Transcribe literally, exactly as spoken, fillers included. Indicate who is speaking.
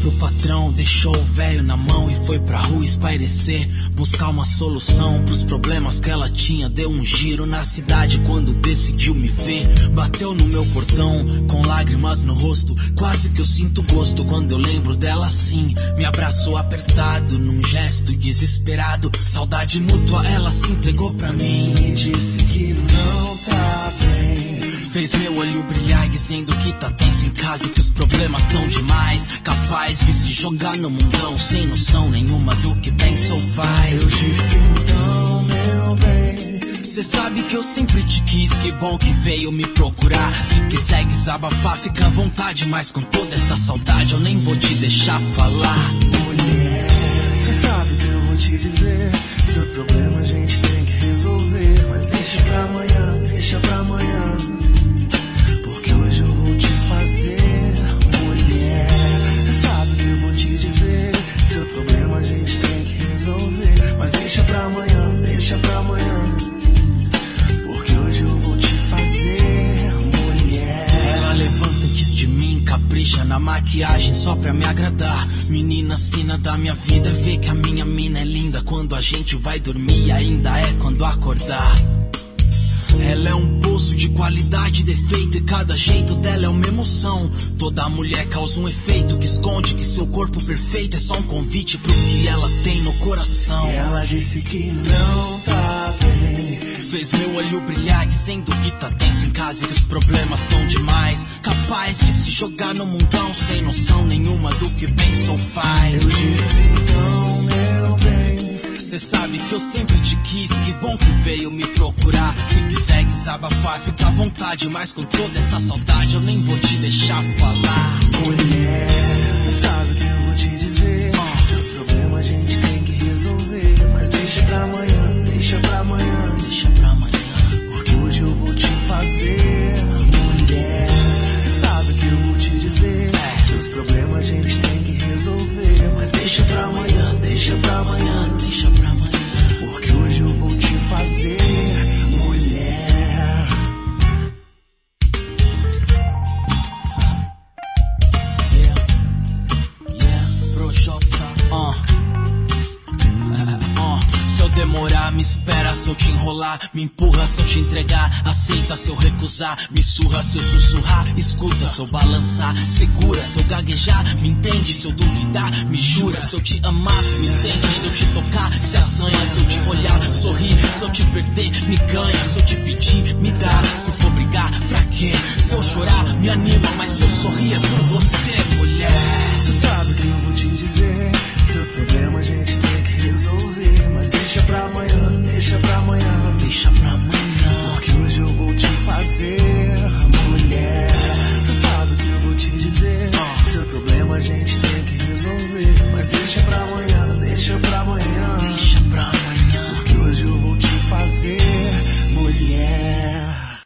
Speaker 1: pro patrão, deixou o velho na mão e foi pra rua espairecer, buscar uma solução pros problemas que ela tinha. Deu um giro na cidade quando decidiu me ver, bateu no meu portão com lágrimas no rosto. Quase que eu sinto gosto quando eu lembro dela assim. Me abraçou apertado num gesto desesperado, saudade mútua, ela se entregou pra mim.
Speaker 2: Me disse que não tá bem,
Speaker 1: fez meu olho brilhar dizendo que tá tenso em casa e que os problemas tão demais, capaz de se jogar no mundão sem noção nenhuma do que pensa ou faz.
Speaker 2: Eu disse então, meu bem,
Speaker 1: cê sabe que eu sempre te quis, que bom que veio me procurar. Se quiser desabafar, fica à vontade, mas com toda essa saudade eu nem vou te deixar falar.
Speaker 2: Mulher, cê sabe que eu vou te dizer, seu problema a gente tem que resolver, mas deixa pra amanhã, deixa pra amanhã, porque hoje eu vou te fazer. Mulher, cê sabe que eu vou te dizer, seu problema a gente tem que resolver, mas deixa pra amanhã, deixa pra amanhã, porque hoje eu vou te fazer. Mulher,
Speaker 1: ela levanta antes de mim, capricha na maquiagem só pra me agradar. Menina, sina da minha vida, vê que a minha mina é linda. Quando a gente vai dormir ainda é quando acordar. Ela é um poço de qualidade e defeito, e cada jeito dela é uma emoção. Toda mulher causa um efeito que esconde que seu corpo perfeito é só um convite pro que ela tem no coração.
Speaker 2: E ela disse que não tá bem,
Speaker 1: fez meu olho brilhar dizendo que tá tenso em casa e que os problemas tão demais, capaz de se jogar no mundão sem noção nenhuma do que pensa ou faz.
Speaker 2: eu disse então, meu bem,
Speaker 1: cê sabe que eu sempre te quis, que bom que veio me procurar. Se quiser desabafar, fica à vontade, mas com toda essa saudade eu nem vou te deixar falar.
Speaker 2: Mulher, cê sabe que eu vou te dizer,
Speaker 1: uh.
Speaker 2: seus problemas a gente tem que resolver, mas deixa pra amanhã, deixa pra amanhã,
Speaker 1: deixa pra amanhã,
Speaker 2: porque hoje eu vou te fazer. Mulher, cê sabe que eu vou te dizer,
Speaker 1: é.
Speaker 2: seus problemas a gente tem que resolver, mas deixa pra amanhã, deixa pra amanhã,
Speaker 1: deixa pra amanhã,
Speaker 2: porque hoje eu vou te fazer. Mulher,
Speaker 1: yeah, yeah, Projota, uh. uh, uh. Se eu demorar, me espera. Se eu te enrolar, me empurra. Se eu te entregar, aceita. Se eu recusar, me surra. Se eu sussurrar, escuta. Se eu balançar, segura. Se eu gaguejar, me entende. Se eu duvidar, me jura. Se eu te amar, me sente. Se eu te tocar, se assanha. Se eu te olhar, sorri. Se eu te perder, me ganha. Se eu te pedir, me dá. Se for brigar, pra quê? Se eu chorar, me anima. Mas se eu sorrir é por você, mulher.
Speaker 2: cê sabe